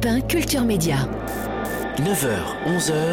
TF1 Culture Média. 9h, 11h.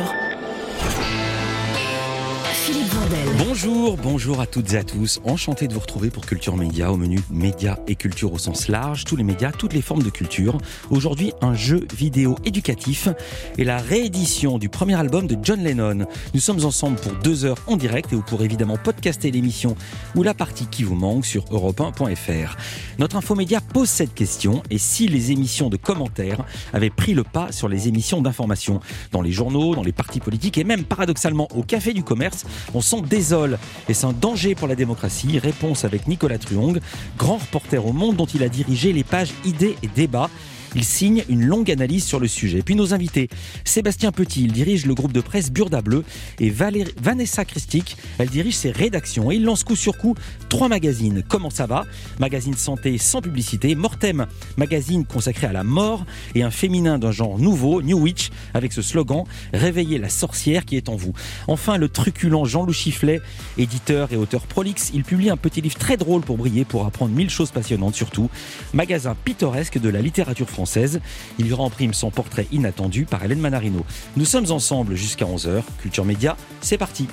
Philippe Vandel. Bonjour à toutes et à tous. Enchanté de vous retrouver pour Culture Média, au menu médias et culture au sens large, tous les médias, toutes les formes de culture. Aujourd'hui, un jeu vidéo éducatif et la réédition du premier album de John Lennon. Nous sommes ensemble pour 2 heures en direct et vous pourrez évidemment podcaster l'émission ou la partie qui vous manque sur europe1.fr. Notre infomédia pose cette question: et si les émissions de commentaires avaient pris le pas sur les émissions d'information? Dans les journaux, dans les partis politiques et même paradoxalement au Café du Commerce, on s'en désole. Est-ce un danger pour la démocratie? Réponse avec Nicolas Truong, grand reporter au Monde dont il a dirigé les pages idées et débats. Il signe une longue analyse sur le sujet. Puis nos invités, Sébastien Petit, il dirige le groupe de presse Burda Bleu, et Vanessa Christic, elle dirige ses rédactions. Et il lance coup sur coup 3 magazines. Comment ça va? Magazine santé sans publicité. Mortem, magazine consacré à la mort, et un féminin d'un genre nouveau, New Witch, avec ce slogan: réveillez la sorcière qui est en vous. Enfin, le truculent Jean-Loup Chifflet, éditeur et auteur prolixe, il publie un petit livre très drôle pour briller, pour apprendre 1000 choses passionnantes surtout. Magasin pittoresque de la littérature française. Il lui remprime son portrait inattendu par Hélène Manarino. Nous sommes ensemble jusqu'à 11h. Culture Média, c'est parti.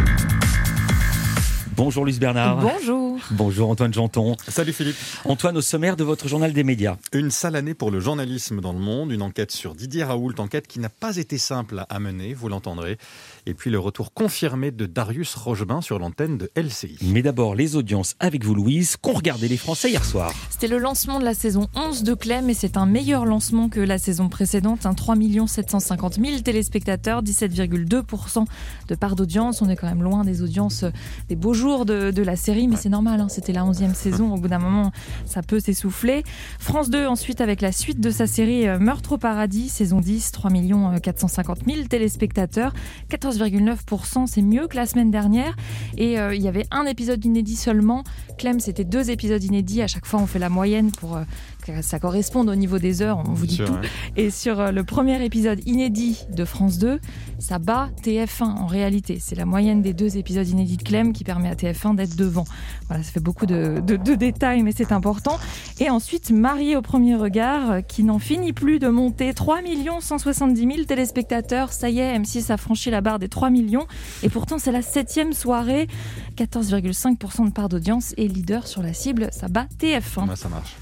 Bonjour Luce Bernard. Bonjour. Bonjour Antoine Janton. Salut Philippe. Antoine, au sommaire de votre journal des médias. Une sale année pour le journalisme dans le monde, une enquête sur Didier Raoult, enquête qui n'a pas été simple à mener, vous l'entendrez. Et puis le retour confirmé de Darius Rochebain sur l'antenne de LCI. Mais d'abord les audiences avec vous Louise, qu'ont regardé les Français hier soir. C'était le lancement de la saison 11 de Clem et c'est un meilleur lancement que la saison précédente. 3 750 000 téléspectateurs, 17,2% de part d'audience. On est quand même loin des audiences des beaux jours de la série, mais c'est normal, c'était la 11e saison. Au bout d'un moment, ça peut s'essouffler. France 2 ensuite avec la suite de sa série Meurtre au paradis, saison 10, 3 450 000 téléspectateurs, 14,9%, c'est mieux que la semaine dernière. Et il y avait un épisode inédit seulement. Clem, c'était 2 épisodes inédits. À chaque fois, on fait la moyenne pour que ça corresponde au niveau des heures. On vous dit tout. Ouais. Et sur le premier épisode inédit de France 2, ça bat TF1 en réalité. C'est la moyenne des 2 épisodes inédits de Clem qui permet à TF1 d'être devant. Voilà, ça fait beaucoup de détails, mais c'est important. Et ensuite, Marié au premier regard, qui n'en finit plus de monter. 3 170 000 téléspectateurs. Ça y est, M6 a franchi la barre des 3 millions. Et pourtant, c'est la 7e soirée. 14,5% de part d'audience et leader sur la cible. Ça bat TF1. Ouais, ça marche.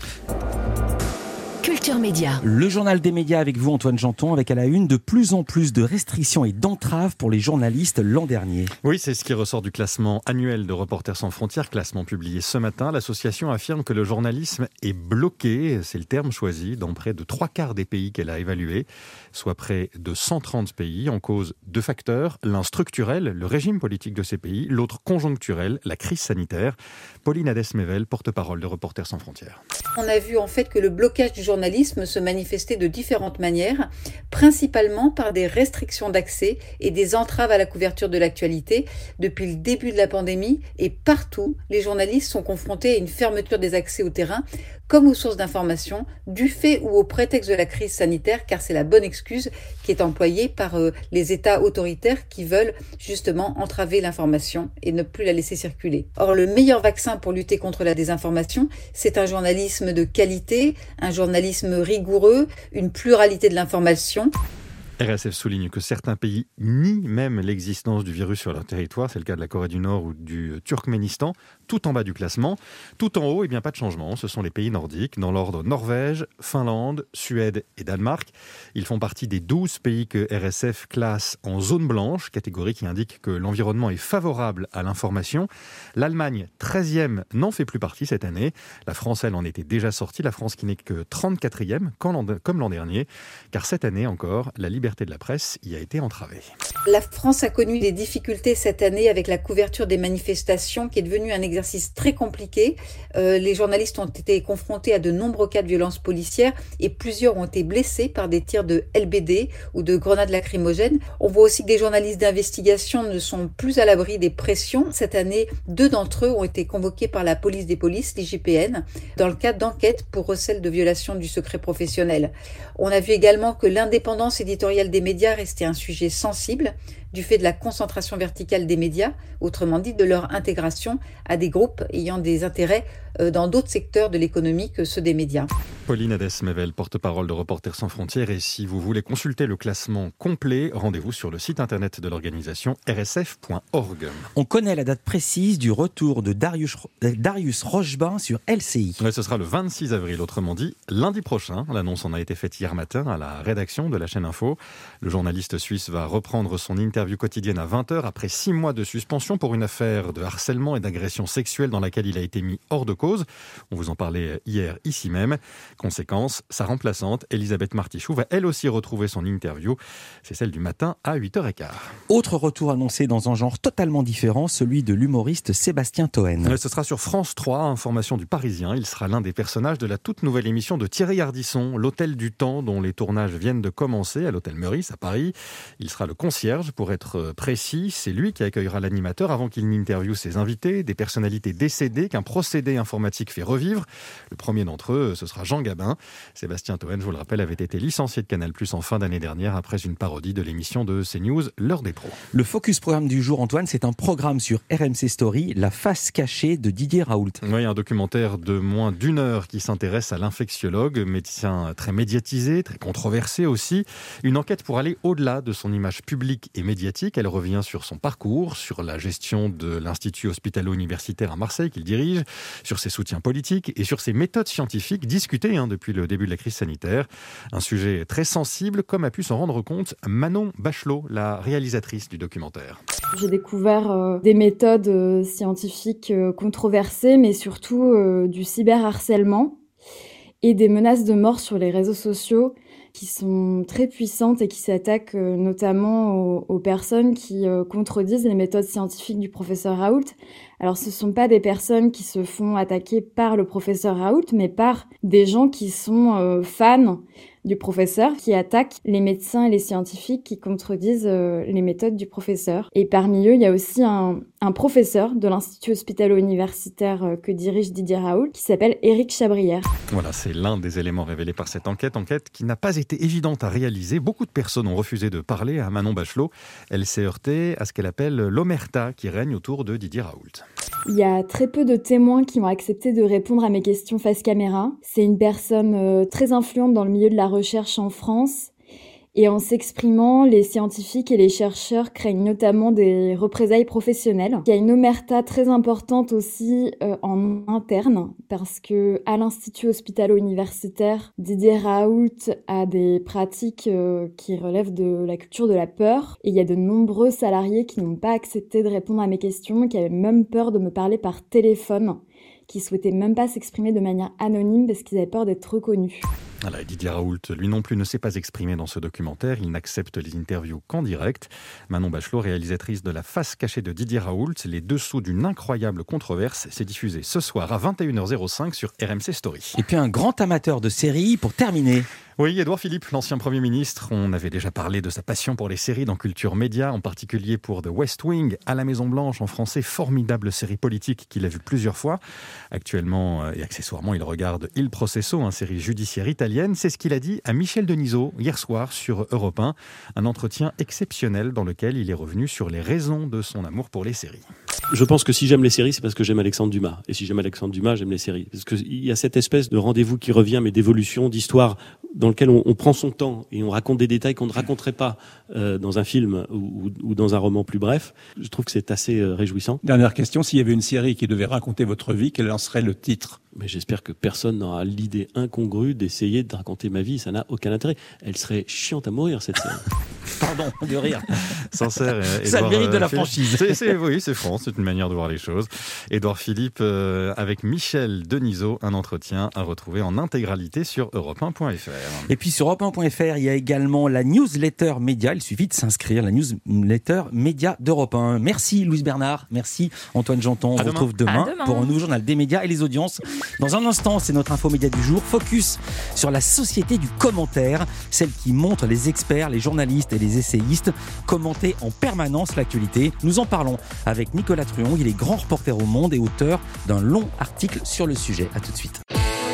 Culture Média. Le journal des médias avec vous Antoine Janton, avec à la une de plus en plus de restrictions et d'entraves pour les journalistes l'an dernier. Oui, c'est ce qui ressort du classement annuel de Reporters sans frontières, classement publié ce matin. L'association affirme que le journalisme est bloqué, c'est le terme choisi, dans près de 3/4 des pays qu'elle a évalués, soit près de 130 pays. En cause 2 facteurs, l'un structurel, le régime politique de ces pays, l'autre conjoncturel, la crise sanitaire. Pauline Hadès-Mével, porte-parole de Reporters sans frontières. On a vu en fait que le blocage du journalisme se manifestait de différentes manières, principalement par des restrictions d'accès et des entraves à la couverture de l'actualité. Depuis le début de la pandémie et partout, les journalistes sont confrontés à une fermeture des accès au terrain, comme aux sources d'information, du fait ou au prétexte de la crise sanitaire, car c'est la bonne excuse qui est employée par les États autoritaires qui veulent justement entraver l'information et ne plus la laisser circuler. Or, le meilleur vaccin pour lutter contre la désinformation, c'est un journalisme de qualité, un journalisme rigoureux, une pluralité de l'information. RSF souligne que certains pays nient même l'existence du virus sur leur territoire. C'est le cas de la Corée du Nord ou du Turkménistan. Tout en bas du classement. Tout en haut, pas de changement. Ce sont les pays nordiques, dans l'ordre Norvège, Finlande, Suède et Danemark. Ils font partie des 12 pays que RSF classe en zone blanche, catégorie qui indique que l'environnement est favorable à l'information. L'Allemagne, 13e, n'en fait plus partie cette année. La France, elle, en était déjà sortie. La France qui n'est que 34e, comme l'an dernier. Car cette année encore, la liberté de la presse y a été entravée. La France a connu des difficultés cette année avec la couverture des manifestations qui est devenue un exercice très compliqué. Les journalistes ont été confrontés à de nombreux cas de violences policières et plusieurs ont été blessés par des tirs de LBD ou de grenades lacrymogènes. On voit aussi que des journalistes d'investigation ne sont plus à l'abri des pressions. Cette année, 2 d'entre eux ont été convoqués par la police des polices, l'IGPN, dans le cadre d'enquêtes pour recel de violation du secret professionnel. On a vu également que l'indépendance éditoriale des médias restait un sujet sensible. du fait de la concentration verticale des médias, autrement dit de leur intégration à des groupes ayant des intérêts dans d'autres secteurs de l'économie que ceux des médias. Pauline Hadès-Mével, porte-parole de Reporters sans frontières. Et si vous voulez consulter le classement complet, rendez-vous sur le site internet de l'organisation rsf.org. On connaît la date précise du retour de Darius Rochebain sur LCI. Ouais, ce sera le 26 avril, autrement dit lundi prochain. L'annonce en a été faite hier matin à la rédaction de la chaîne Info. Le journaliste suisse va reprendre son interview quotidienne à 20h après 6 mois de suspension pour une affaire de harcèlement et d'agression sexuelle dans laquelle il a été mis hors de cause. On vous en parlait hier ici même. Conséquence, sa remplaçante, Elisabeth Martichoux, va elle aussi retrouver son interview. C'est celle du matin à 8h15. Autre retour annoncé dans un genre totalement différent, celui de l'humoriste Sébastien Toen. Ce sera sur France 3, information du Parisien. Il sera l'un des personnages de la toute nouvelle émission de Thierry Ardisson, L'Hôtel du Temps, dont les tournages viennent de commencer à l'Hôtel Meurice à Paris. Il sera le concierge, pour être précis. C'est lui qui accueillera l'animateur avant qu'il n'interviewe ses invités, des personnalités décédées qu'un procédé informatique fait revivre. Le premier d'entre eux, ce sera Jean Gabin. Sébastien Toen, je vous le rappelle, avait été licencié de Canal+ en fin d'année dernière après une parodie de l'émission de CNews, L'Heure des pros. Le focus programme du jour, Antoine, c'est un programme sur RMC Story, La face cachée de Didier Raoult. Oui, un documentaire de moins d'1 heure qui s'intéresse à l'infectiologue, médecin très médiatisé, très controversé aussi. Une enquête pour aller au-delà de son image publique et médiatique. Elle revient sur son parcours, sur la gestion de l'Institut hospitalo-universitaire à Marseille qu'il dirige, sur ses soutiens politiques et sur ses méthodes scientifiques discutées depuis le début de la crise sanitaire. Un sujet très sensible, comme a pu s'en rendre compte Manon Bachelot, la réalisatrice du documentaire. J'ai découvert des méthodes scientifiques controversées, mais surtout du cyberharcèlement et des menaces de mort sur les réseaux sociaux qui sont très puissantes et qui s'attaquent notamment aux personnes qui contredisent les méthodes scientifiques du professeur Raoult. Alors ce ne sont pas des personnes qui se font attaquer par le professeur Raoult, mais par des gens qui sont fans du professeur, qui attaquent les médecins et les scientifiques qui contredisent les méthodes du professeur. Et parmi eux, il y a aussi un professeur de l'Institut hospitalo-universitaire que dirige Didier Raoult, qui s'appelle Éric Chabrière. Voilà, c'est l'un des éléments révélés par cette enquête qui n'a pas été évidente à réaliser. Beaucoup de personnes ont refusé de parler à Manon Bachelot. Elle s'est heurtée à ce qu'elle appelle l'omerta qui règne autour de Didier Raoult. Il y a très peu de témoins qui ont accepté de répondre à mes questions face caméra. C'est une personne très influente dans le milieu de la recherche en France. Et en s'exprimant, les scientifiques et les chercheurs craignent notamment des représailles professionnelles. Il y a une omerta très importante aussi en interne, parce que à l'Institut hospitalo-universitaire, Didier Raoult a des pratiques qui relèvent de la culture de la peur. Et il y a de nombreux salariés qui n'ont pas accepté de répondre à mes questions, qui avaient même peur de me parler par téléphone, qui souhaitaient même pas s'exprimer de manière anonyme parce qu'ils avaient peur d'être reconnus. Voilà, Didier Raoult, lui non plus, ne s'est pas exprimé dans ce documentaire. Il n'accepte les interviews qu'en direct. Manon Bachelot, réalisatrice de La face cachée de Didier Raoult, les dessous d'une incroyable controverse, c'est diffusé ce soir à 21h05 sur RMC Story. Et puis un grand amateur de séries pour terminer. Oui, Édouard Philippe, l'ancien Premier ministre. On avait déjà parlé de sa passion pour les séries dans Culture Média, en particulier pour The West Wing, à la Maison-Blanche, en français, formidable série politique qu'il a vue plusieurs fois. Actuellement et accessoirement, il regarde Il Processo, une série judiciaire italienne. C'est ce qu'il a dit à Michel Denisot hier soir sur Europe 1. Un entretien exceptionnel dans lequel il est revenu sur les raisons de son amour pour les séries. Je pense que si j'aime les séries, c'est parce que j'aime Alexandre Dumas. Et si j'aime Alexandre Dumas, j'aime les séries. Parce qu'il y a cette espèce de rendez-vous qui revient, mais d'évolution, d'histoire, dans lequel on prend son temps et on raconte des détails qu'on ne raconterait pas dans un film ou dans un roman plus bref. Je trouve que c'est assez réjouissant. Dernière question, s'il y avait une série qui devait raconter votre vie, quel en serait le titre ? Mais j'espère que personne n'aura l'idée incongrue d'essayer de raconter ma vie. Ça n'a aucun intérêt. Elle serait chiante à mourir, cette série. Pardon de rire. Sincère. Ça Édouard, mérite de la franchise. Oui, c'est franc, c'est une manière de voir les choses. Édouard Philippe avec Michel Denisot, un entretien à retrouver en intégralité sur europe1.fr. Et puis sur europe1.fr, il y a également la newsletter média. Il suffit de s'inscrire, la newsletter média d'Europe 1. Merci Louise Bernard, merci Antoine Janton. On se retrouve demain pour un nouveau journal des médias et les audiences. Dans un instant, c'est notre info média du jour. Focus sur la société du commentaire, celle qui montre les experts, les journalistes et les essayistes commenter en permanence l'actualité. Nous en parlons avec Nicolas Truon. Il est grand reporter au Monde et auteur d'un long article sur le sujet. À tout de suite.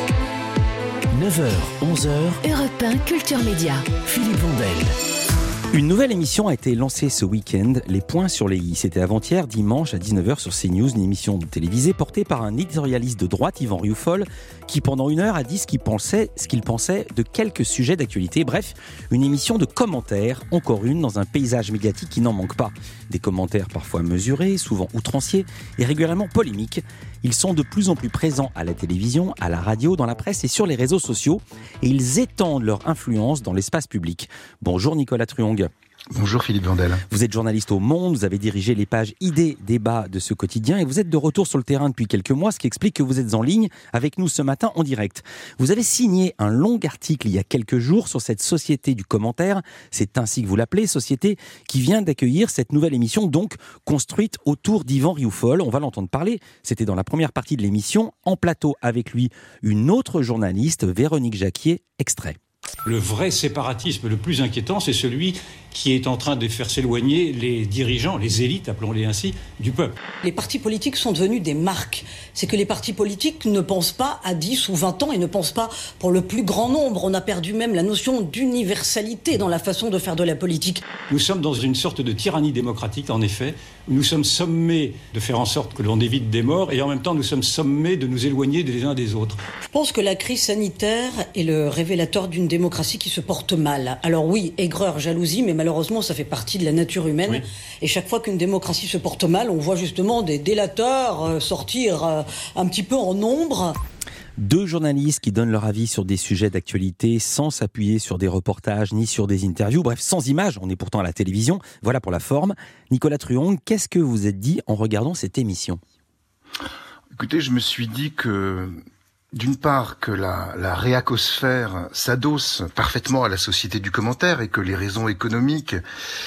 9h, 11h, Europe 1 Culture Média. Philippe Vandel. Une nouvelle émission a été lancée ce week-end, Les Points sur les i. C'était avant-hier, dimanche à 19h sur CNews, une émission télévisée portée par un éditorialiste de droite, Yvan Rioufol, qui pendant 1 heure a dit ce qu'il pensait de quelques sujets d'actualité. Bref, une émission de commentaires, encore une, dans un paysage médiatique qui n'en manque pas. Des commentaires parfois mesurés, souvent outranciers et régulièrement polémiques. Ils sont de plus en plus présents à la télévision, à la radio, dans la presse et sur les réseaux sociaux. Et ils étendent leur influence dans l'espace public. Bonjour Nicolas Truong. Bonjour Philippe Vandel. Vous êtes journaliste au Monde, vous avez dirigé les pages idées, débats de ce quotidien et vous êtes de retour sur le terrain depuis quelques mois, ce qui explique que vous êtes en ligne avec nous ce matin en direct. Vous avez signé un long article il y a quelques jours sur cette société du commentaire, c'est ainsi que vous l'appelez, société qui vient d'accueillir cette nouvelle émission, donc construite autour d'Yvan Rioufol. On va l'entendre parler, c'était dans la première partie de l'émission, en plateau avec lui une autre journaliste, Véronique Jacquier, extrait. Le vrai séparatisme le plus inquiétant, c'est celui qui est en train de faire s'éloigner les dirigeants, les élites, appelons-les ainsi, du peuple. Les partis politiques sont devenus des marques. C'est que les partis politiques ne pensent pas à 10 ou 20 ans et ne pensent pas pour le plus grand nombre. On a perdu même la notion d'universalité dans la façon de faire de la politique. Nous sommes dans une sorte de tyrannie démocratique, en effet, où nous sommes sommés de faire en sorte que l'on évite des morts et en même temps nous sommes sommés de nous éloigner des uns des autres. Je pense que la crise sanitaire est le révélateur d'une démocratie qui se porte mal. Alors oui, aigreur, jalousie, mais malheureusement ça fait partie de la nature humaine. Oui. Et chaque fois qu'une démocratie se porte mal, on voit justement des délateurs sortir un petit peu en nombre. Deux journalistes qui donnent leur avis sur des sujets d'actualité sans s'appuyer sur des reportages ni sur des interviews, bref, sans images, on est pourtant à la télévision, voilà pour la forme. Nicolas Truong, qu'est-ce que vous êtes dit en regardant cette émission ? Écoutez, je me suis dit que, d'une part, que la réacosphère s'adosse parfaitement à la société du commentaire et que les raisons économiques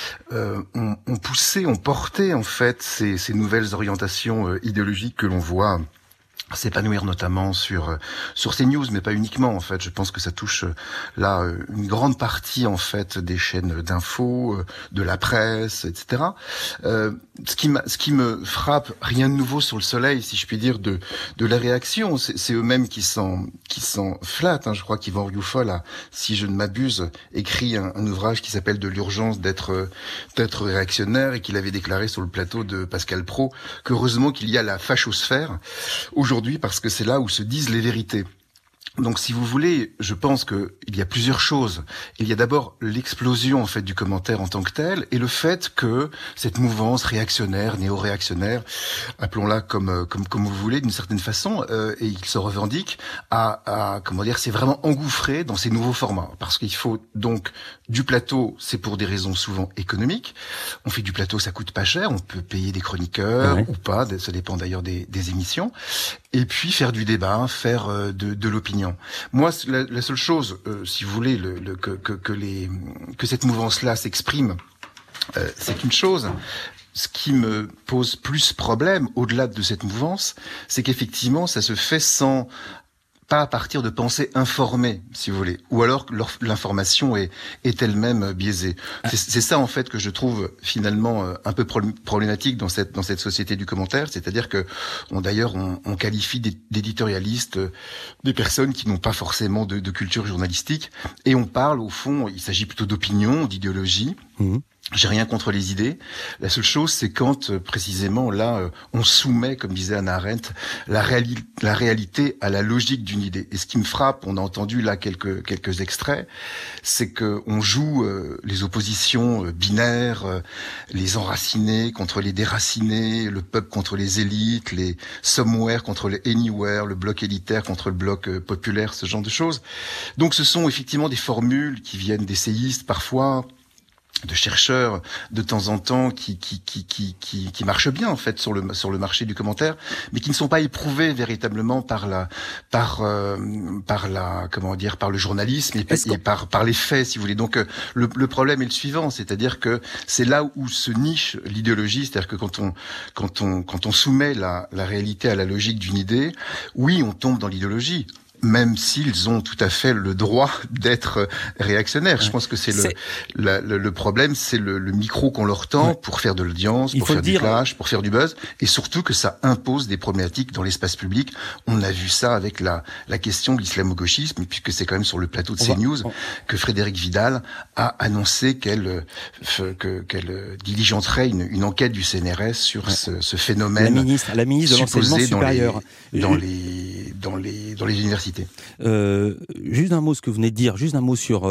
ont porté en fait ces nouvelles orientations idéologiques que l'on voit s'épanouir notamment sur CNews, mais pas uniquement en fait. Je pense que ça touche là une grande partie en fait des chaînes d'infos, de la presse, etc. Ce qui me frappe, rien de nouveau sur le soleil, si je puis dire, de la réaction, c'est eux-mêmes qui s'en flattent. Hein. Je crois qu'Yvan Rioufol a, si je ne m'abuse, écrit un ouvrage qui s'appelle De l'urgence d'être réactionnaire et qu'il avait déclaré sur le plateau de Pascal Praud qu'heureusement qu'il y a la fachosphère aujourd'hui parce que c'est là où se disent les vérités. Donc, si vous voulez, je pense que il y a plusieurs choses. Il y a d'abord l'explosion en fait du commentaire en tant que tel, et le fait que cette mouvance réactionnaire, néo-réactionnaire, appelons-la comme vous voulez, d'une certaine façon, et il se revendique c'est vraiment engouffré dans ces nouveaux formats, parce qu'il faut donc du plateau, c'est pour des raisons souvent économiques. On fait du plateau, ça coûte pas cher, on peut payer des chroniqueurs ou pas, ça dépend d'ailleurs des émissions. Et puis faire du débat, faire de l'opinion. Moi, la seule chose, si vous voulez, que cette mouvance-là s'exprime, c'est une chose. Ce qui me pose plus problème, au-delà de cette mouvance, c'est qu'effectivement, ça se fait pas à partir de pensées informées, si vous voulez, ou alors que l'information est elle-même biaisée. C'est ça en fait que je trouve finalement un peu problématique dans cette société du commentaire, c'est-à-dire que on qualifie d'éditorialistes des personnes qui n'ont pas forcément de culture journalistique, et on parle au fond, il s'agit plutôt d'opinion, d'idéologie. J'ai rien contre les idées. La seule chose, c'est quand, précisément, là, on soumet, comme disait Hannah Arendt, la réalité à la logique d'une idée. Et ce qui me frappe, on a entendu là quelques extraits, c'est que on joue les oppositions binaires, les enracinés contre les déracinés, le peuple contre les élites, les somewhere contre les anywhere, le bloc élitaire contre le bloc populaire, ce genre de choses. Donc ce sont effectivement des formules qui viennent d'essayistes parfois, de chercheurs de temps en temps qui marchent bien en fait sur le marché du commentaire, mais qui ne sont pas éprouvés véritablement par le journalisme et par les faits, si vous voulez. Donc le problème est le suivant, c'est-à-dire que c'est là où se niche l'idéologie, c'est-à-dire que quand on soumet la réalité à la logique d'une idée, oui, on tombe dans l'idéologie. même s'ils ont tout à fait le droit d'être réactionnaires. Je pense que c'est le problème, c'est le micro qu'on leur tend pour faire de l'audience, pour faire du clash, pour faire du buzz, et surtout que ça impose des problématiques dans l'espace public. On a vu ça avec la question de l'islamo-gauchisme, puisque c'est quand même sur le plateau de CNews que Frédérique Vidal a annoncé qu'elle diligenterait une enquête du CNRS sur ce phénomène. La ministre de l'enseignement supérieur dans les universités. Juste un mot, ce que vous venez de dire, juste un mot sur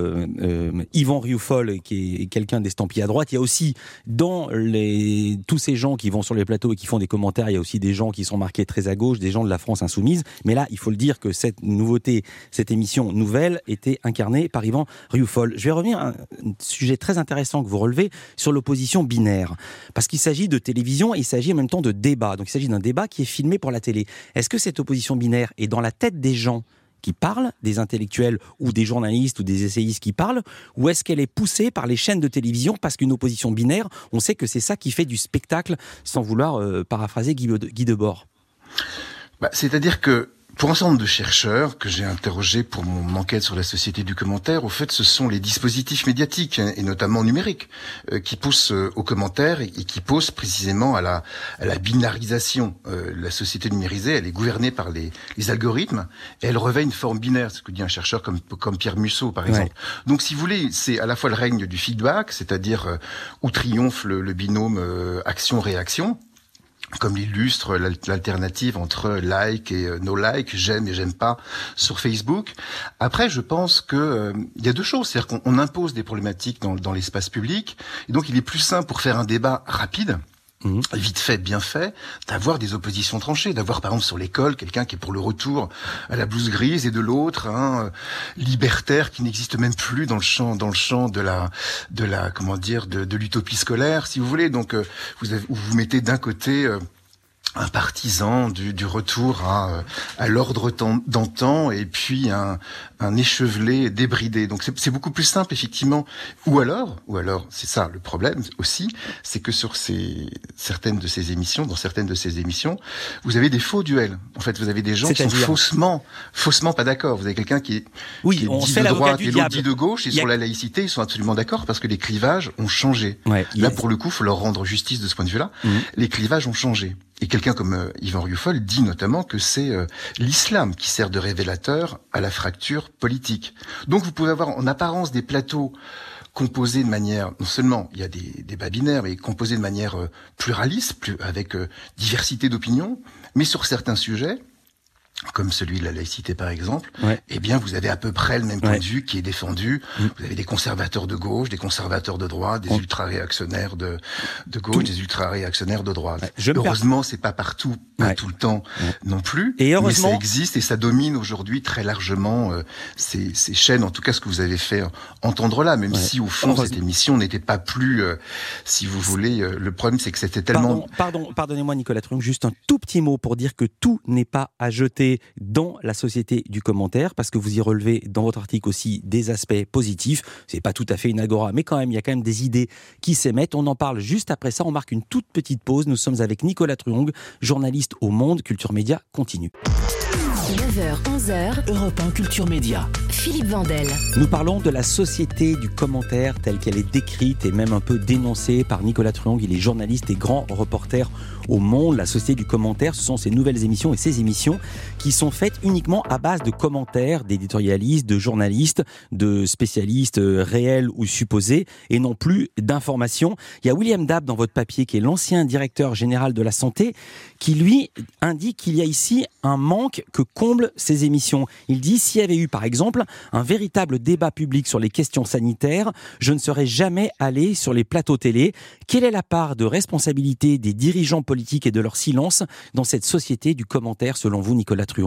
Yvan Rioufol, qui est quelqu'un d'estampillé à droite. Il y a aussi dans tous ces gens qui vont sur les plateaux et qui font des commentaires, il y a aussi des gens qui sont marqués très à gauche, des gens de la France insoumise. Mais là, il faut le dire que cette nouveauté, cette émission nouvelle, était incarnée par Yvan Rioufol. Je vais revenir à un sujet très intéressant que vous relevez sur l'opposition binaire. Parce qu'il s'agit de télévision et il s'agit en même temps de débat. Donc il s'agit d'un débat qui est filmé pour la télé. Est-ce que cette opposition binaire est dans la tête des gens qui parlent, des intellectuels ou des journalistes ou des essayistes qui parlent, ou est-ce qu'elle est poussée par les chaînes de télévision parce qu'une opposition binaire, on sait que c'est ça qui fait du spectacle, sans vouloir paraphraser Guy Debord. C'est-à-dire que pour un certain nombre de chercheurs que j'ai interrogés pour mon enquête sur la société du commentaire, au fait, ce sont les dispositifs médiatiques, et notamment numériques, qui poussent au commentaire et qui poussent précisément à la binarisation. La société numérisée, elle est gouvernée par les algorithmes, et elle revêt une forme binaire, ce que dit un chercheur comme Pierre Musso, par exemple. Donc, si vous voulez, c'est à la fois le règne du feedback, c'est-à-dire où triomphe le binôme action-réaction, comme l'illustre l'alternative entre like et no like, j'aime et j'aime pas sur Facebook. Après, je pense que il y a deux choses, c'est-à-dire qu'on impose des problématiques dans l'espace public, et donc il est plus simple pour faire un débat rapide, vite fait, bien fait, d'avoir des oppositions tranchées, d'avoir par exemple sur l'école quelqu'un qui est pour le retour à la blouse grise et de l'autre libertaire qui n'existe même plus dans le champ de la comment dire de l'utopie scolaire, si vous voulez. Donc vous mettez d'un côté un partisan du retour à l'ordre d'antan et puis un échevelé débridé. Donc c'est beaucoup plus simple effectivement. Ou alors c'est ça le problème aussi, c'est que sur dans certaines de ces émissions, vous avez des faux duels. En fait, vous avez des gens qui sont faussement pas d'accord. Vous avez quelqu'un qui est dit de droite et l'autre dit de gauche, et sur la laïcité, ils sont absolument d'accord parce que les clivages ont changé. Là, pour le coup, faut leur rendre justice de ce point de vue-là. Les clivages ont changé. Et quelqu'un comme Yvan Rioufol dit notamment que c'est l'islam qui sert de révélateur à la fracture politique. Donc vous pouvez avoir en apparence des plateaux composés de manière, non seulement il y a des débats binaires, mais composés de manière pluraliste, avec diversité d'opinions, mais sur certains sujets, comme celui de la laïcité par exemple, eh bien vous avez à peu près le même point de vue qui est défendu. Vous avez des conservateurs de gauche, des conservateurs de droite, des ultra-réactionnaires de gauche, des ultra-réactionnaires de droite. Heureusement, c'est pas partout, pas tout le temps non plus, et heureusement, mais ça existe et ça domine aujourd'hui très largement ces chaînes, en tout cas ce que vous avez fait entendre là, même si au fond cette émission n'était pas plus, si vous voulez, le problème c'est que c'était tellement... Pardonnez-moi Nicolas Truong, juste un tout petit mot pour dire que tout n'est pas à jeter dans la société du commentaire, parce que vous y relevez dans votre article aussi des aspects positifs. C'est pas tout à fait une agora, mais quand même, il y a quand même des idées qui s'émettent. On en parle juste après ça. On marque une toute petite pause. Nous sommes avec Nicolas Truong, journaliste au Monde. Culture Média continue. 9h, 11h, Europe 1 Culture Média. Philippe Vandel. Nous parlons de la société du commentaire telle qu'elle est décrite et même un peu dénoncée par Nicolas Truong. Il est journaliste et grand reporter au Monde. La société du commentaire, ce sont ces nouvelles émissions et ces émissions qui sont faites uniquement à base de commentaires d'éditorialistes, de journalistes, de spécialistes réels ou supposés et non plus d'informations. Il y a William Dab dans votre papier qui est l'ancien directeur général de la santé qui lui indique qu'il y a ici un manque que comble ces émissions. Il dit, s'il y avait eu par exemple un véritable débat public sur les questions sanitaires, je ne serais jamais allé sur les plateaux télé. Quelle est la part de responsabilité des dirigeants politiques et de leur silence dans cette société du commentaire selon vous, Nicolas Truong ?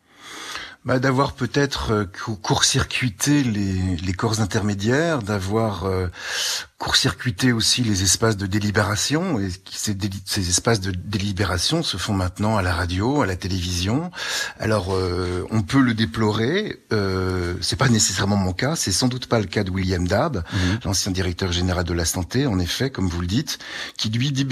D'avoir peut-être court-circuité les corps intermédiaires, d'avoir court-circuiter aussi les espaces de délibération, et ces espaces de délibération se font maintenant à la radio, à la télévision. Alors on peut le déplorer, c'est pas nécessairement mon cas, c'est sans doute pas le cas de William Dab, l'ancien directeur général de la santé, en effet, comme vous le dites, qui lui dit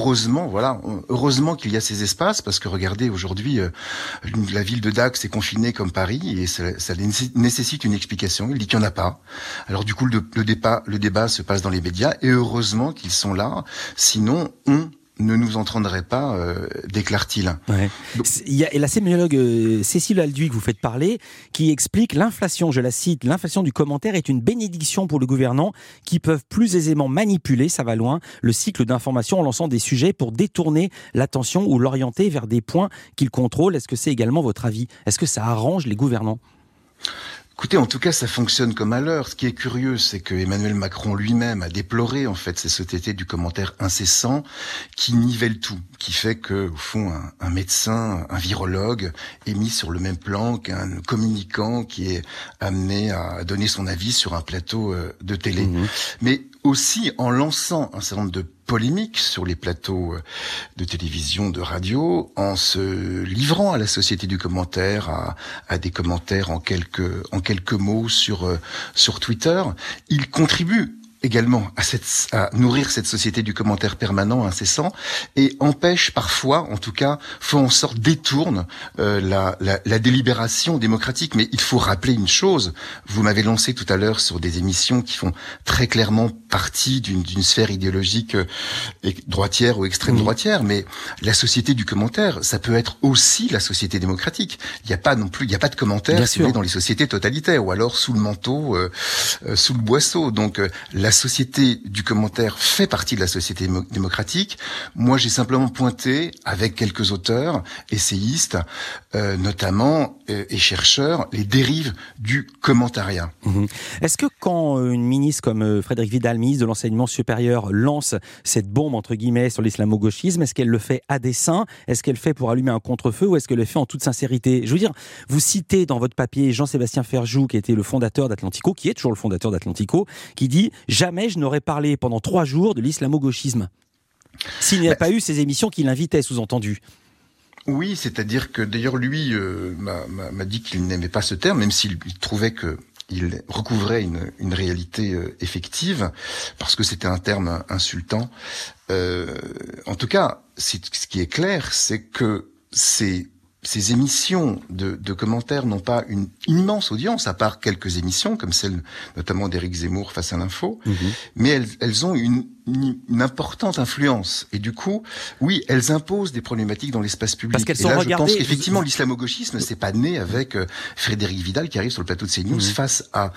heureusement qu'il y a ces espaces, parce que regardez, aujourd'hui la ville de Dax est confinée comme Paris, et ça nécessite une explication. Il dit qu'il n'y en a pas. Alors du coup le débat se passe dans les médias, et heureusement qu'ils sont là, sinon on ne nous entraînerait pas, déclare-t-il. Ouais. Il y a la sémiologue Cécile Alduy que vous faites parler, qui explique l'inflation, je la cite, l'inflation du commentaire est une bénédiction pour le gouvernant qui peuvent plus aisément manipuler, ça va loin, le cycle d'information en lançant des sujets pour détourner l'attention ou l'orienter vers des points qu'ils contrôlent. Est-ce que c'est également votre avis ? Est-ce que ça arrange les gouvernants ? Écoutez, en tout cas, ça fonctionne comme à l'heure. Ce qui est curieux, c'est que Emmanuel Macron lui-même a déploré, en fait, ces sociétés du commentaire incessant qui nivellent tout, qui fait que, au fond, un médecin, un virologue est mis sur le même plan qu'un communicant qui est amené à donner son avis sur un plateau de télé. Mais aussi en lançant un certain nombre de polémiques sur les plateaux de télévision, de radio, en se livrant à la société du commentaire, à des commentaires en quelques mots sur Twitter, il contribue également à nourrir cette société du commentaire permanent, incessant, et empêche parfois, en tout cas, fait en sorte détourne la délibération démocratique. Mais il faut rappeler une chose, vous m'avez lancé tout à l'heure sur des émissions qui font très clairement partie d'une sphère idéologique droitière ou extrême droitière, mais la société du commentaire, ça peut être aussi la société démocratique. Il n'y a pas de commentaire dans les sociétés totalitaires, ou alors sous le manteau, sous le boisseau. Donc la société du commentaire fait partie de la société démocratique. Moi, j'ai simplement pointé, avec quelques auteurs, essayistes, notamment, et chercheurs, les dérives du commentariat. Est-ce que quand une ministre comme Frédérique Vidal, ministre de l'Enseignement supérieur, lance cette bombe, entre guillemets, sur l'islamo-gauchisme, est-ce qu'elle le fait à dessein ? Est-ce qu'elle le fait pour allumer un contre-feu, ou est-ce qu'elle le fait en toute sincérité ? Je veux dire, vous citez dans votre papier Jean-Sébastien Ferjou, qui était le fondateur d'Atlantico, qui est toujours le fondateur d'Atlantico, qui dit « Jamais je n'aurais parlé pendant 3 jours de l'islamo-gauchisme ». S'il n'y a pas eu ces émissions qui l'invitaient, sous-entendu. Oui, c'est-à-dire que d'ailleurs lui m'a dit qu'il n'aimait pas ce terme, même s'il trouvait qu'il recouvrait une réalité effective, parce que c'était un terme insultant. En tout cas, ce qui est clair, c'est que ces émissions de commentaires n'ont pas une immense audience, à part quelques émissions, comme celle notamment d'Éric Zemmour face à l'info, mais elles ont une importante influence. Et du coup, oui, elles imposent des problématiques dans l'espace public. Parce qu'elles sont regardées. Je pense qu'effectivement, l'islamo-gauchisme, c'est pas né avec Frédérique Vidal qui arrive sur le plateau de CNews face à,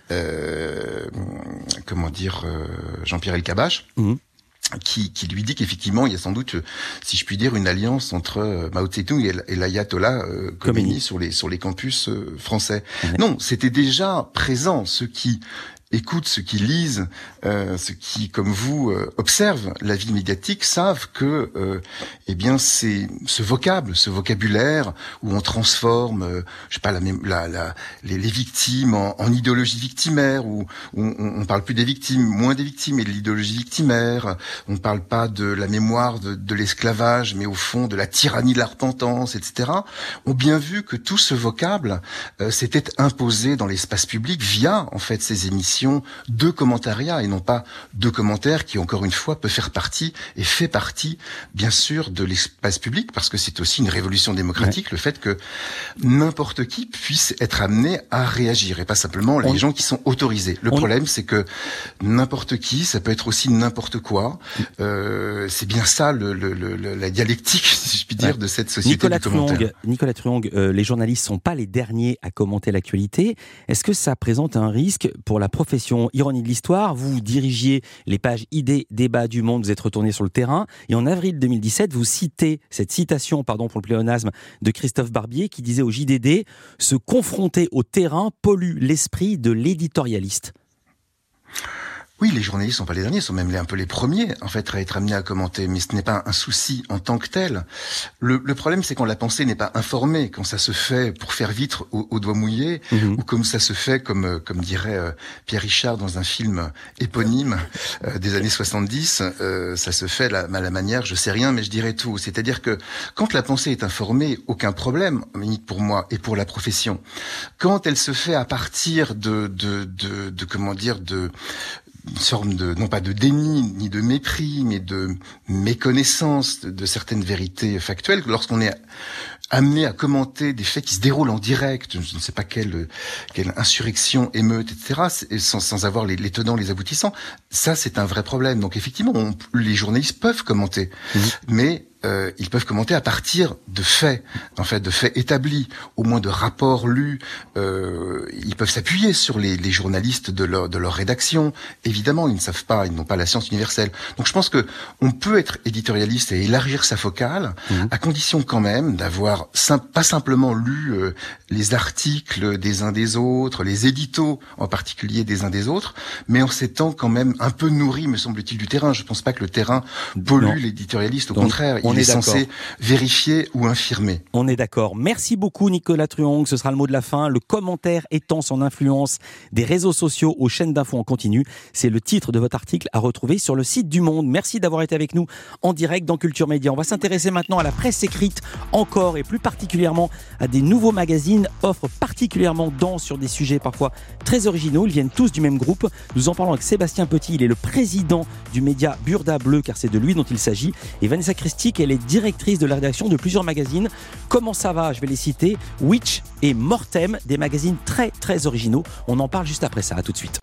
Jean-Pierre Elkabbach. Qui lui dit qu'effectivement il y a sans doute, si je puis dire, une alliance entre Mao Tse-tung et l'ayatollah Khomeini sur les campus français. Non, c'était déjà présent. Ceux qui écoutent, ceux qui lisent, ceux qui, comme vous, observent la vie médiatique savent que, c'est ce vocabulaire où on transforme, les victimes en idéologie victimaire, où on parle plus des victimes, moins des victimes, et de l'idéologie victimaire. On parle pas de la mémoire de l'esclavage, mais au fond de la tyrannie de la repentance, etc. ont bien vu que tout ce vocable s'était imposé dans l'espace public via, en fait, ces émissions de commentariat, et non pas de commentaires qui, encore une fois, peut faire partie et fait partie, bien sûr, de l'espace public, parce que c'est aussi une révolution démocratique, le fait que n'importe qui puisse être amené à réagir, et pas simplement les gens qui sont autorisés. Le problème, c'est que n'importe qui, ça peut être aussi n'importe quoi. C'est bien ça la dialectique, si je puis dire, de cette société du commentaire. Nicolas Truong, les journalistes sont pas les derniers à commenter l'actualité. Est-ce que ça présente un risque pour la profession ? Ironie de l'histoire, vous dirigiez les pages idées, débats du Monde, vous êtes retourné sur le terrain, et en avril 2017, vous citez cette citation, pardon pour le pléonasme, de Christophe Barbier, qui disait au JDD « Se confronter au terrain pollue l'esprit de l'éditorialiste ». Oui, les journalistes sont pas les derniers, sont même un peu les premiers, en fait, à être amenés à commenter. Mais ce n'est pas un souci en tant que tel. Le problème, c'est quand la pensée n'est pas informée, quand ça se fait pour faire vite au doigt mouillé, ou comme ça se fait, comme dirait Pierre Richard dans un film éponyme des années 70, ça se fait à la manière, je sais rien, mais je dirais tout. C'est-à-dire que quand la pensée est informée, aucun problème, pour moi et pour la profession. Quand elle se fait à partir de une sorte non pas de déni, ni de mépris, mais de méconnaissance de certaines vérités factuelles, lorsqu'on est amené à commenter des faits qui se déroulent en direct, je ne sais pas quelle insurrection, émeute, etc., sans avoir les tenants, les aboutissants, ça c'est un vrai problème. Donc effectivement, les journalistes peuvent commenter, mais ils peuvent commenter à partir de faits, en fait, de faits établis, au moins de rapports lus. Ils peuvent s'appuyer sur les journalistes de leur rédaction. Évidemment, ils n'ont pas la science universelle. Donc je pense que on peut être éditorialiste et élargir sa focale, à condition quand même d'avoir pas simplement lu les articles des uns des autres, les éditos en particulier des uns des autres, mais en s'étant quand même un peu nourri, me semble-t-il, du terrain. Je pense pas que le terrain pollue l'éditorialiste, au contraire. Il est censé vérifier ou infirmer. On est d'accord. Merci beaucoup Nicolas Truong, ce sera le mot de la fin. Le commentaire étend son influence des réseaux sociaux aux chaînes d'infos en continu. C'est le titre de votre article à retrouver sur le site du Monde. Merci d'avoir été avec nous en direct dans Culture Média. On va s'intéresser maintenant à la presse écrite encore et plus particulièrement à des nouveaux magazines, offres particulièrement denses sur des sujets parfois très originaux. Ils viennent tous du même groupe. Nous en parlons avec Sébastien Petit, il est le président du média Burda Bleu, car c'est de lui dont il s'agit. Et Vanessa Christic, elle est directrice de la rédaction de plusieurs magazines. Comment ça va ? Je vais les citer. Witch et Mortem, des magazines très très originaux. On en parle juste après ça. À tout de suite.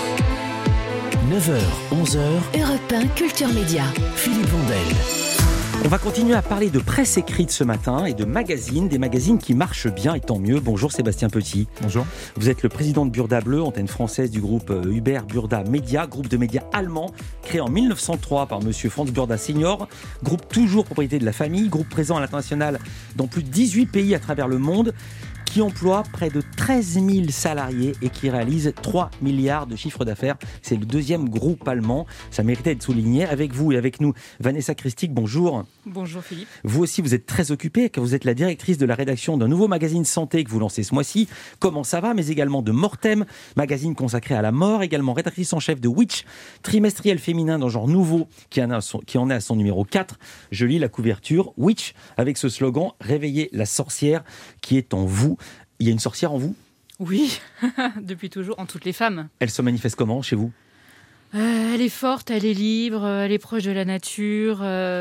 9h, 11h. Europe 1 Culture Média. Philippe Vandel. On va continuer à parler de presse écrite ce matin et de magazines, des magazines qui marchent bien et tant mieux. Bonjour Sébastien Petit. Bonjour. Vous êtes le président de Burda Bleu, antenne française du groupe Hubert Burda Media, groupe de médias allemand créé en 1903 par monsieur Franz Burda Senior, groupe toujours propriété de la famille, groupe présent à l'international dans plus de 18 pays à travers le monde, qui emploie près de 13 000 salariés et qui réalise 3 milliards de chiffre d'affaires. C'est le deuxième groupe allemand. Ça méritait d'être souligné. Avec vous et avec nous, Vanessa Christic, bonjour. Bonjour Philippe. Vous aussi, vous êtes très occupée, car vous êtes la directrice de la rédaction d'un nouveau magazine santé que vous lancez ce mois-ci. Comment ça va ? Mais également de Mortem, magazine consacré à la mort. Également rédactrice en chef de Witch, trimestriel féminin d'un genre nouveau qui en est à son numéro 4. Je lis la couverture. Witch, avec ce slogan « Réveillez la sorcière qui est en vous ». Il y a une sorcière en vous ? Oui, depuis toujours, en toutes les femmes. Elle se manifeste comment chez vous ? Elle est forte, elle est libre, elle est proche de la nature,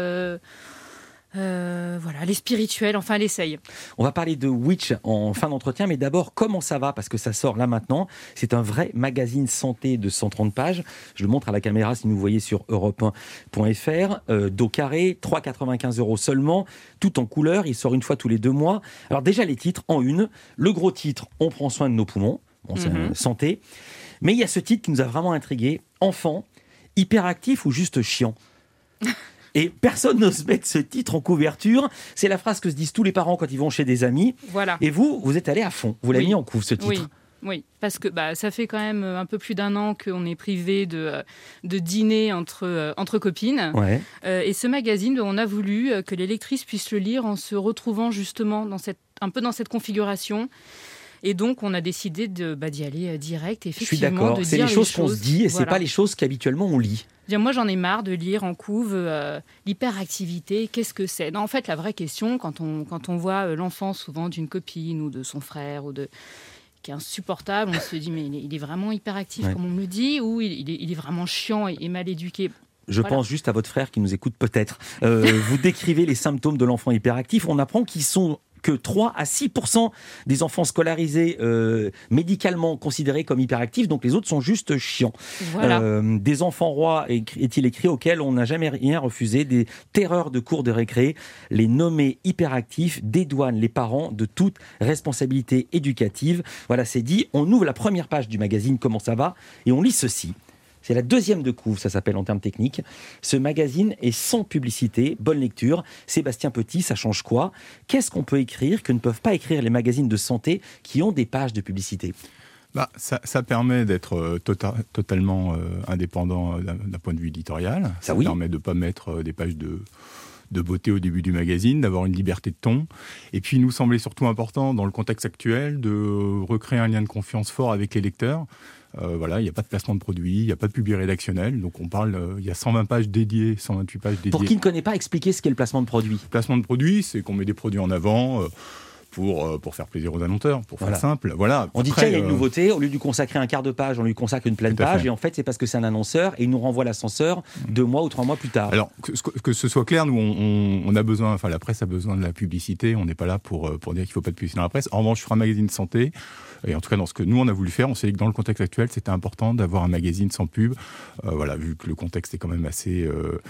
voilà, elle est spirituelle, enfin elle essaye. On va parler de Witch en fin d'entretien, mais d'abord, comment ça va ? Parce que ça sort là maintenant. C'est un vrai magazine santé de 130 pages. Je le montre à la caméra si vous voyez sur europe1.fr. Dos carré, 3,95 € seulement, tout en couleur. Il sort une fois tous les 2 mois. Alors déjà les titres en une. Le gros titre, on prend soin de nos poumons. Bon, c'est santé. Mais il y a ce titre qui nous a vraiment intrigué. Enfant, hyperactif ou juste chiant ? Et personne n'ose mettre ce titre en couverture. C'est la phrase que se disent tous les parents quand ils vont chez des amis. Voilà. Et vous êtes allé à fond. Vous l'avez mis en couve, ce titre. Oui, parce que ça fait quand même un peu plus d'1 an qu'on est privé de dîner entre copines. Ouais. Et ce magazine, on a voulu que les lectrices puissent le lire en se retrouvant justement un peu dans cette configuration. Et donc, on a décidé d'y aller direct. Effectivement, je suis d'accord. C'est les choses qu'on se dit et voilà. c'est pas les choses qu'habituellement on lit. Moi, j'en ai marre de lire en couve l'hyperactivité. Qu'est-ce que c'est ? Non, en fait, la vraie question, quand on voit l'enfant souvent d'une copine ou de son frère qui est insupportable, on se dit mais il est vraiment hyperactif comme on me le dit, ou il est vraiment chiant et mal éduqué. Je pense juste à votre frère qui nous écoute peut-être. Vous décrivez les symptômes de l'enfant hyperactif. On apprend qu'ils sont que 3 à 6% des enfants scolarisés médicalement considérés comme hyperactifs, donc les autres sont juste chiants. Voilà. Des enfants rois, est-il écrit, auxquels on n'a jamais rien refusé, des terreurs de cours de récré, les nommés hyperactifs dédouanent les parents de toute responsabilité éducative. Voilà, c'est dit. On ouvre la première page du magazine Comment ça va ? Et on lit ceci. C'est la deuxième de couve, ça s'appelle en termes techniques. Ce magazine est sans publicité. Bonne lecture. Sébastien Petit, ça change quoi ? Qu'est-ce qu'on peut écrire que ne peuvent pas écrire les magazines de santé qui ont des pages de publicité ? Ça permet d'être totalement indépendant d'un point de vue éditorial. Ça permet de ne pas mettre des pages de beauté au début du magazine, d'avoir une liberté de ton. Et puis, il nous semblait surtout important, dans le contexte actuel, de recréer un lien de confiance fort avec les lecteurs. Il n'y a pas de placement de produits, il n'y a pas de publi rédactionnel. Donc, il y a 120 pages dédiées, 128 pages dédiées. Pour qui ne connaît pas, expliquez ce qu'est le placement de produits. Le placement de produits, c'est qu'on met des produits en avant... Pour faire plaisir aux annonceurs, pour faire simple. Voilà. On dit tiens, il y a une nouveauté, au lieu de lui consacrer un quart de page, on lui consacre une pleine page, et en fait, c'est parce que c'est un annonceur, et il nous renvoie l'ascenseur 2 mois ou 3 mois plus tard. Alors, que ce soit clair, nous, on a besoin, la presse a besoin de la publicité, on n'est pas là pour dire qu'il ne faut pas de publicité dans la presse. En revanche, sur un magazine santé, et en tout cas dans ce que nous, on a voulu faire, on s'est dit que dans le contexte actuel, c'était important d'avoir un magazine sans pub, vu que le contexte est quand même assez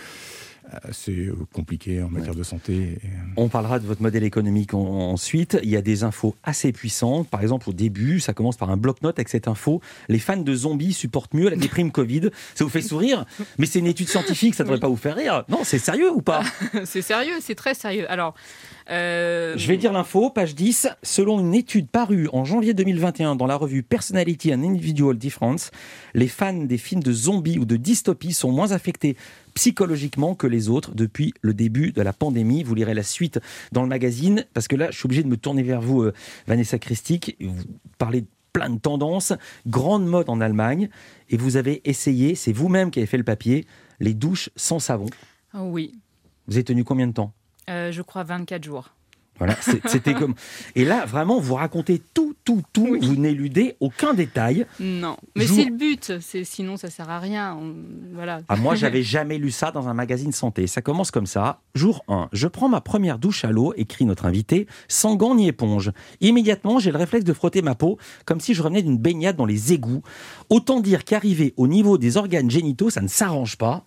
compliqué en matière de santé. On parlera de votre modèle économique ensuite. Il y a des infos assez puissantes. Par exemple, au début, ça commence par un bloc-notes avec cette info. Les fans de zombies supportent mieux la déprime Covid. Ça vous fait sourire? Mais c'est une étude scientifique, ça ne devrait pas vous faire rire. Non, c'est sérieux ou pas? C'est sérieux, c'est très sérieux. Alors, je vais dire l'info, page 10. Selon une étude parue en janvier 2021 dans la revue Personality and Individual Difference, les fans des films de zombies ou de dystopie sont moins affectés psychologiquement que les autres depuis le début de la pandémie. Vous lirez la suite dans le magazine, parce que là, je suis obligé de me tourner vers vous, Vanessa Christic. Vous parlez de plein de tendances, grande mode en Allemagne, et vous avez essayé, c'est vous-même qui avez fait le papier, les douches sans savon. Oh oui. Vous avez tenu combien de temps? Je crois 24 jours. Voilà, c'était comme... Et là, vraiment, vous racontez tout, oui. Vous n'éludez aucun détail. Non, mais c'est le but, sinon ça sert à rien. Voilà. Moi, j'avais jamais lu ça dans un magazine santé. Ça commence comme ça. Jour 1, je prends ma première douche à l'eau, écrit notre invité, sans gants ni éponge. Immédiatement, j'ai le réflexe de frotter ma peau, comme si je revenais d'une baignade dans les égouts. Autant dire qu'arriver au niveau des organes génitaux, ça ne s'arrange pas.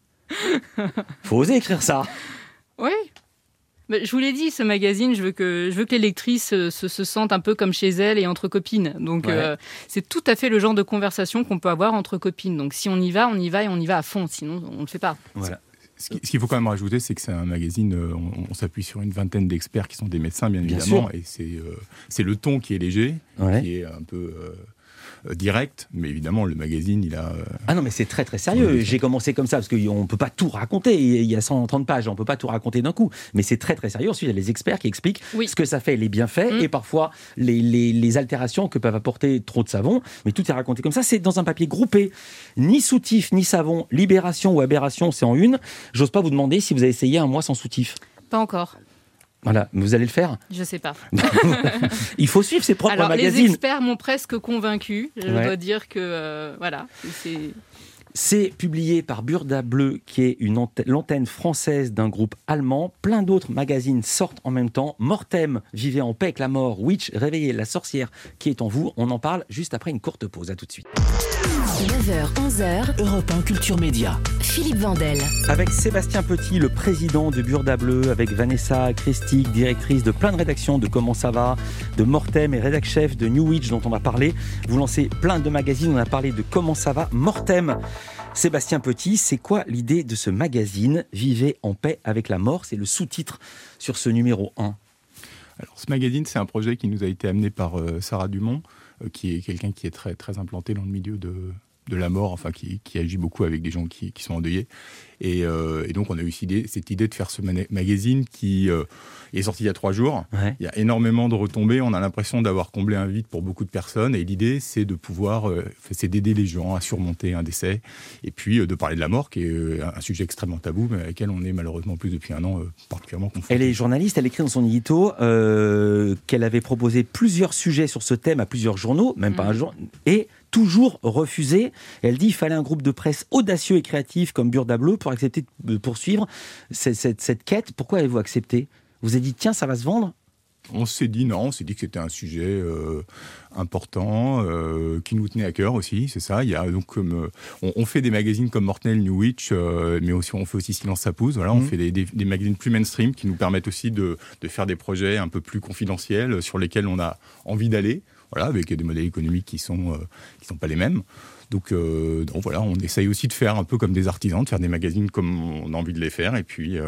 Faut oser écrire ça. Oui. Je vous l'ai dit, ce magazine, je veux que les lectrices se sentent un peu comme chez elles et entre copines. Donc, c'est tout à fait le genre de conversation qu'on peut avoir entre copines. Donc, si on y va et on y va à fond. Sinon, on ne le fait pas. Voilà. Ce qu'il faut quand même rajouter, c'est que c'est un magazine, on s'appuie sur une vingtaine d'experts qui sont des médecins, bien évidemment. Et c'est le ton qui est léger, qui est un peu... direct, mais évidemment le magazine il a... Ah non mais c'est très très sérieux, j'ai commencé comme ça parce qu'on ne peut pas tout raconter, il y a 130 pages, on ne peut pas tout raconter d'un coup, mais c'est très très sérieux. Ensuite il y a les experts qui expliquent ce que ça fait, les bienfaits et parfois les altérations que peuvent apporter trop de savon, mais tout est raconté comme ça, c'est dans un papier groupé, ni soutif ni savon, libération ou aberration, c'est en une. J'ose pas vous demander si vous avez essayé un mois sans soutif. Pas encore. Voilà, vous allez le faire? Je sais pas. Il faut suivre ses propres magazines. Les experts m'ont presque convaincu. Je dois dire que C'est publié par Burda Bleu, qui est l'antenne française d'un groupe allemand. Plein d'autres magazines sortent en même temps. Mortem, vivez en paix avec la mort. Witch, réveillez la sorcière qui est en vous. On en parle juste après une courte pause. À tout de suite. 9h, 11h, Europe 1 Culture Média. Philippe Vandel. Avec Sébastien Petit, le président de Burda Bleu, avec Vanessa Christic, directrice de plein de rédactions de Comment ça va, de Mortem et rédac-chef de New Witch dont on va parler. Vous lancez plein de magazines, on a parlé de Comment ça va, Mortem. Sébastien Petit, c'est quoi l'idée de ce magazine Vivez en paix avec la mort? C'est le sous-titre sur ce numéro 1. Alors, ce magazine, c'est un projet qui nous a été amené par Sarah Dumont, qui est quelqu'un qui est très, très implanté dans le milieu de la mort, enfin qui agit beaucoup avec des gens qui sont endeuillés. Et donc, on a eu cette idée de faire ce magazine qui est sorti il y a 3 jours. Ouais. Il y a énormément de retombées. On a l'impression d'avoir comblé un vide pour beaucoup de personnes. Et l'idée, c'est de pouvoir, c'est d'aider les gens à surmonter un décès. Et puis, de parler de la mort, qui est un sujet extrêmement tabou, mais avec lequel on est malheureusement plus depuis un an particulièrement confronté. Elle est journaliste. Elle écrit dans son édito qu'elle avait proposé plusieurs sujets sur ce thème à plusieurs journaux, même pas un jour, et toujours refusé. Elle dit qu'il fallait un groupe de presse audacieux et créatif comme Burda Bleu pour accepter de poursuivre cette quête. Pourquoi avez-vous accepté? Vous avez dit, tiens, ça va se vendre? On s'est dit que c'était un sujet important, qui nous tenait à cœur aussi, c'est ça. Il y a donc on fait des magazines comme Mortel, New Witch, mais aussi on fait aussi Silence ça pousse. Voilà, on fait des magazines plus mainstream qui nous permettent aussi de faire des projets un peu plus confidentiels sur lesquels on a envie d'aller. Voilà, avec des modèles économiques qui sont pas les mêmes. Donc voilà, on essaye aussi de faire un peu comme des artisans, de faire des magazines comme on a envie de les faire, et puis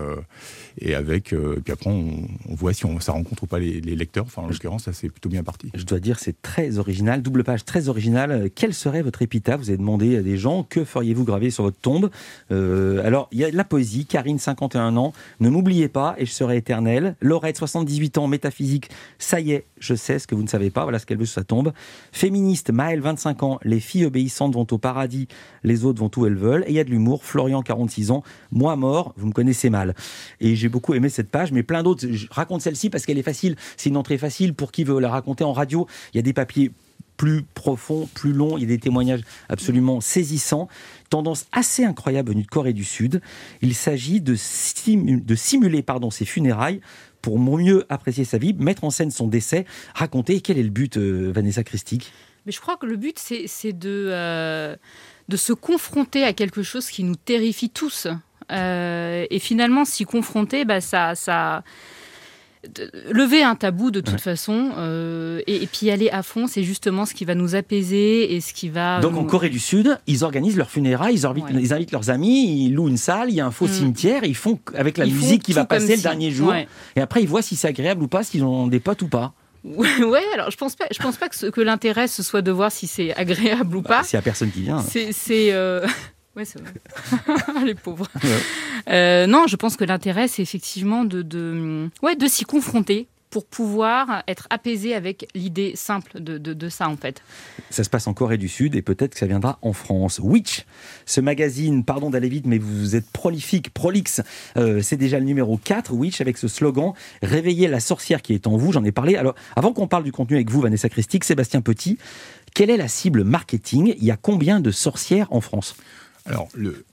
après on voit si ça rencontre ou pas les lecteurs. Enfin, en l'occurrence, ça c'est plutôt bien parti. Je dois dire, c'est très original, double page très originale. Quelle serait votre épitaphe? Vous avez demandé à des gens, que feriez-vous graver sur votre tombe? Alors, il y a de la poésie. Karine, 51 ans, ne m'oubliez pas et je serai éternelle. Laurette, 78 ans, métaphysique, ça y est, je sais ce que vous ne savez pas, voilà ce qu'elle veut sur sa tombe. Féministe, Maëlle, 25 ans, les filles obéissantes vont au paradis, les autres vont où elles veulent. Et il y a de l'humour, Florian, 46 ans, moi mort, vous me connaissez mal. Et j'ai beaucoup aimé cette page, mais plein d'autres. Je raconte celle-ci parce qu'elle est facile, c'est une entrée facile pour qui veut la raconter en radio. Il y a des papiers plus profonds, plus longs, il y a des témoignages absolument saisissants. Tendance assez incroyable venue de Corée du Sud. Il s'agit de simuler ses funérailles pour mieux apprécier sa vie, mettre en scène son décès, raconter. Quel est le but, Vanessa Christic? Mais je crois que le but, c'est de se confronter à quelque chose qui nous terrifie tous. Et finalement, s'y confronter, ça lever un tabou de toute façon, et puis aller à fond, c'est justement ce qui va nous apaiser et ce qui va... Donc en Corée du Sud, ils organisent leurs funérailles, ils invitent leurs amis, ils louent une salle, il y a un faux cimetière, ils font avec la musique qui va passer le dernier jour, et après ils voient si c'est agréable ou pas, s'ils ont des potes ou pas. Ouais, alors je pense pas que l'intérêt ce soit de voir si c'est agréable ou pas. S'il y a personne qui vient. Ouais, c'est vrai. Les pauvres. Non, je pense que l'intérêt, c'est effectivement de s'y confronter pour pouvoir être apaisé avec l'idée simple de ça, en fait. Ça se passe en Corée du Sud et peut-être que ça viendra en France. Witch, ce magazine, pardon d'aller vite, mais vous êtes prolixe. C'est déjà le numéro 4, Witch, avec ce slogan « Réveillez la sorcière qui est en vous ». J'en ai parlé. Alors, avant qu'on parle du contenu avec vous, Vanessa Christic, Sébastien Petit, quelle est la cible marketing? Il y a combien de sorcières en France? Alors,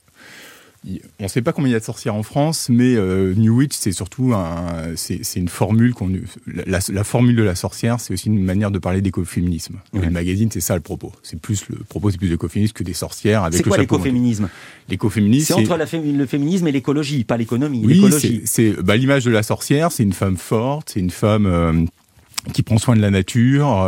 on ne sait pas combien il y a de sorcières en France, mais New Witch, c'est surtout c'est une formule la formule de la sorcière, c'est aussi une manière de parler d'écoféminisme. Le magazine, c'est ça le propos. C'est plus l'écoféminisme que des sorcières avec. C'est quoi l'écoféminisme? L'écoféminisme, c'est entre le féminisme et l'écologie, pas l'économie. Oui, l'écologie. C'est l'image de la sorcière, c'est une femme forte, c'est une femme qui prend soin de la nature,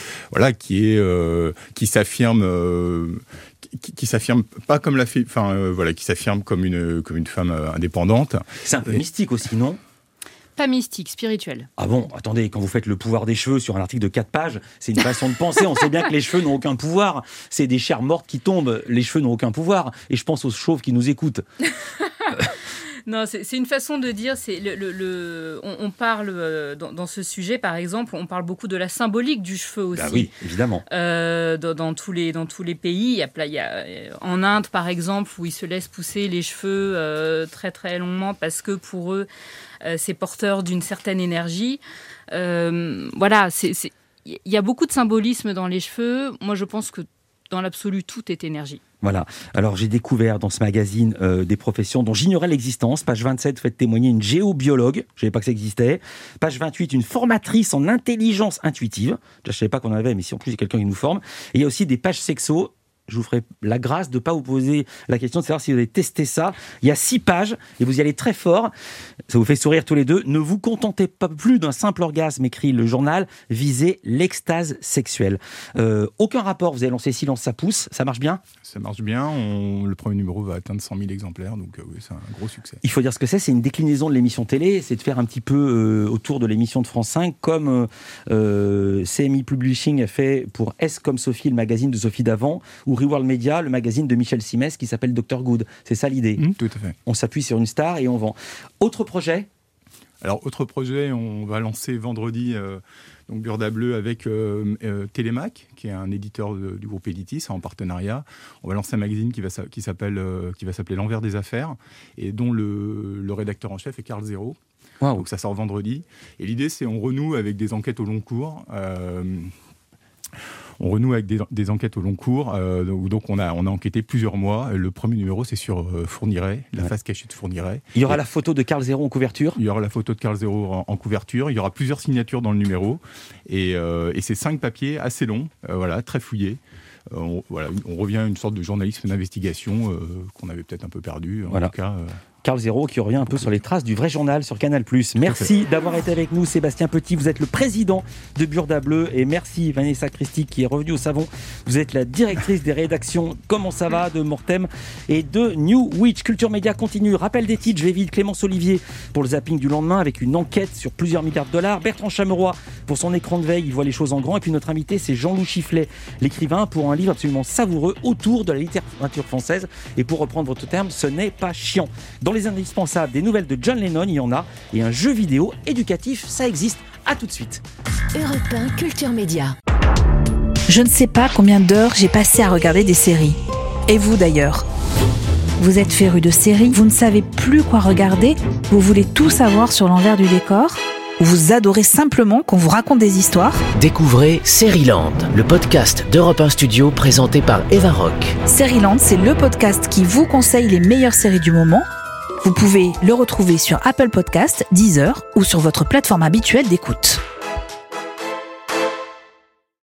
qui s'affirme. Qui s'affirme pas comme qui s'affirme comme une femme indépendante. C'est un peu mystique aussi, non? Pas mystique, spirituel. Ah bon, attendez, quand vous faites le pouvoir des cheveux sur un article de 4 pages, c'est une façon de penser. On sait bien que les cheveux n'ont aucun pouvoir. C'est des chairs mortes qui tombent. Les cheveux n'ont aucun pouvoir. Et je pense aux chauves qui nous écoutent. Non, c'est une façon de dire. On parle dans ce sujet, par exemple, on parle beaucoup de la symbolique du cheveu aussi. Ah oui, évidemment. Dans tous les pays, il y a en Inde, par exemple, où ils se laissent pousser les cheveux très très longuement parce que pour eux, c'est porteur d'une certaine énergie. Voilà, il y a beaucoup de symbolisme dans les cheveux. Moi, je pense que dans l'absolu, tout est énergie. Voilà. Alors, j'ai découvert dans ce magazine des professions dont j'ignorais l'existence. Page 27, faites témoigner une géobiologue. Je ne savais pas que ça existait. Page 28, une formatrice en intelligence intuitive. Je ne savais pas qu'on en avait, mais si en plus il y a quelqu'un qui nous forme. Et il y a aussi des pages sexo. Je vous ferai la grâce de ne pas vous poser la question de savoir si vous avez testé ça. Il y a 6 pages et vous y allez très fort. Ça vous fait sourire tous les deux. Ne vous contentez pas plus d'un simple orgasme, écrit le journal. Visez l'extase sexuelle. Aucun rapport. Vous avez lancé Silence, ça pousse. Ça marche bien? Ça marche bien. Le premier numéro va atteindre 100 000 exemplaires. Donc oui, c'est un gros succès. Il faut dire ce que c'est. C'est une déclinaison de l'émission télé. C'est de faire un petit peu autour de l'émission de France 5, comme CMI Publishing a fait pour S comme Sophie, le magazine de Sophie Davant, ou Reworld Media, le magazine de Michel Simès qui s'appelle Dr Good. C'est ça l'idée. Tout à fait. On s'appuie sur une star et on vend. Autre projet? Alors, autre projet, on va lancer vendredi donc Burda Bleu avec Télémac, qui est un éditeur du groupe Editis en partenariat. On va lancer un magazine qui va s'appeler L'Envers des Affaires et dont le rédacteur en chef est Carl Zero. Wow. Donc ça sort vendredi. Et l'idée, c'est on renoue avec des enquêtes au long cours. On renoue avec des enquêtes au long cours. Donc on a enquêté plusieurs mois. Le premier numéro, c'est sur Fourniret, la face cachée de Fourniret. Il y aura la photo de Carl Zero en couverture. Il y aura la photo de Carl Zero en couverture. Il y aura plusieurs signatures dans le numéro. Et c'est 5 papiers assez longs, très fouillés. On revient à une sorte de journalisme d'investigation qu'on avait peut-être un peu perdu. En tout cas, Carl Zéro qui revient un peu sur les traces du vrai journal sur Canal+. Merci d'avoir été avec nous, Sébastien Petit. Vous êtes le président de Burda Bleu. Et merci Vanessa Christie qui est revenue au savon. Vous êtes la directrice des rédactions Comment ça va de Mortem et de New Witch. Culture Média continue. Rappel des titres, je vais vite. Clémence Olivier pour le zapping du lendemain avec une enquête sur plusieurs milliards de dollars. Bertrand Chameroy pour son écran de veille, il voit les choses en grand. Et puis notre invité, c'est Jean-Loup Chifflet, l'écrivain, pour un livre absolument savoureux autour de la littérature française. Et pour reprendre votre terme, ce n'est pas chiant. Dans les indispensables, des nouvelles de John Lennon, il y en a. Et un jeu vidéo éducatif, ça existe. À tout de suite. Europe 1 Culture Média. Je ne sais pas combien d'heures j'ai passé à regarder des séries. Et vous d'ailleurs ? Vous êtes féru de séries, vous ne savez plus quoi regarder, vous voulez tout savoir sur l'envers du décor ? Ou vous adorez simplement qu'on vous raconte des histoires ? Découvrez Seriland, le podcast d'Europe 1 Studio présenté par Eva Rock. Seriland, c'est le podcast qui vous conseille les meilleures séries du moment. Vous pouvez le retrouver sur Apple Podcasts, Deezer ou sur votre plateforme habituelle d'écoute.